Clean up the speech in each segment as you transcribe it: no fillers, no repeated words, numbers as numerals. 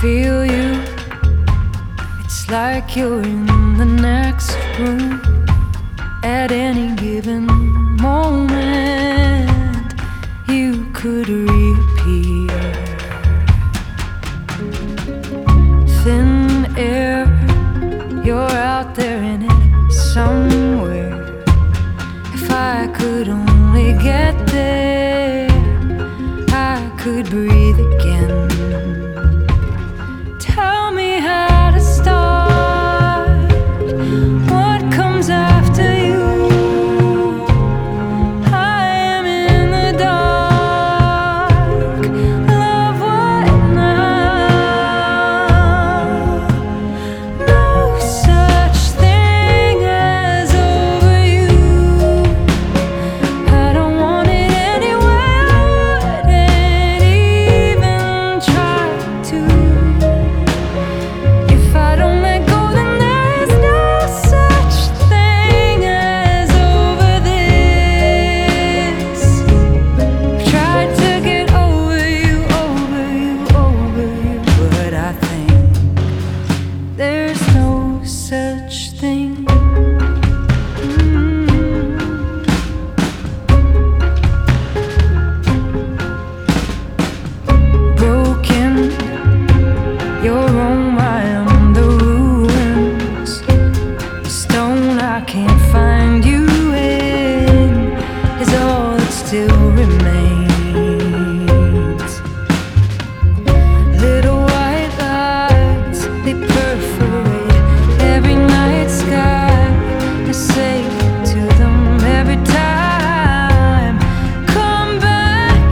feel you. It's like you're in the next room at any given moment. You could reappear. Thin air, you're out there in it somewhere. If I could only get there, I could breathe again. Tell me how to start. What comes after you? I am in the dark. Love, what now? No such thing as over you. I don't want it anyway. I wouldn't even try to. If I don't let go, then there's no such thing as over this. I've tried to get over you, over you, over you, but I think there's no such thing. Broken, you're on my own, the ruins. Stone I can't find you in is all that still remains. Little white lights, they perforate every night sky. I say to them every time, come back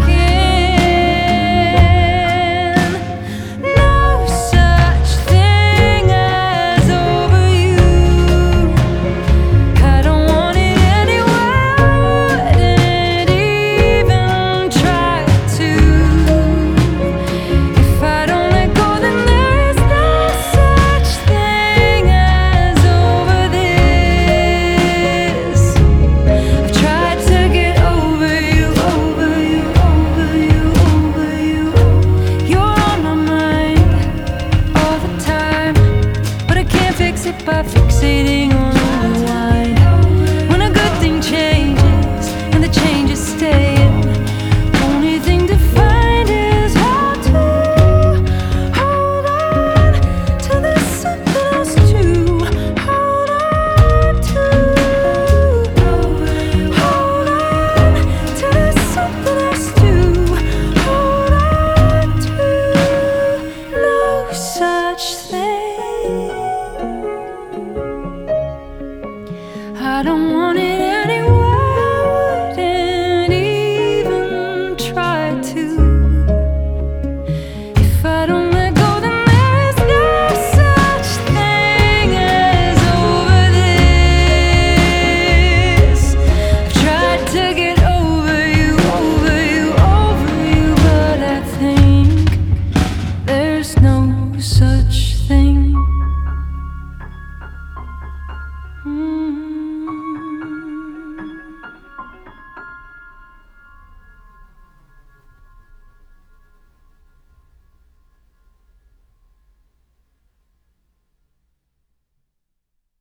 in. No such thing as over you. I don't want it anyway. I wouldn't even try to. If I don't let go, then there's no such thing as over this. I've tried to get over you, over you, over you, over you. You're on my mind all the time, but I can't fix it by fixating on the rewind. When a good thing changes and the changes stay, only thing to find is how to hold on till there's something else to hold on to. Hold on till there's something else to hold on to. No such thing. I don't want it anyway. I wouldn't even try to. If I don't let go, then there's no such thing as over this. I've tried to get over you, over you, over you, but I think there's no such thing.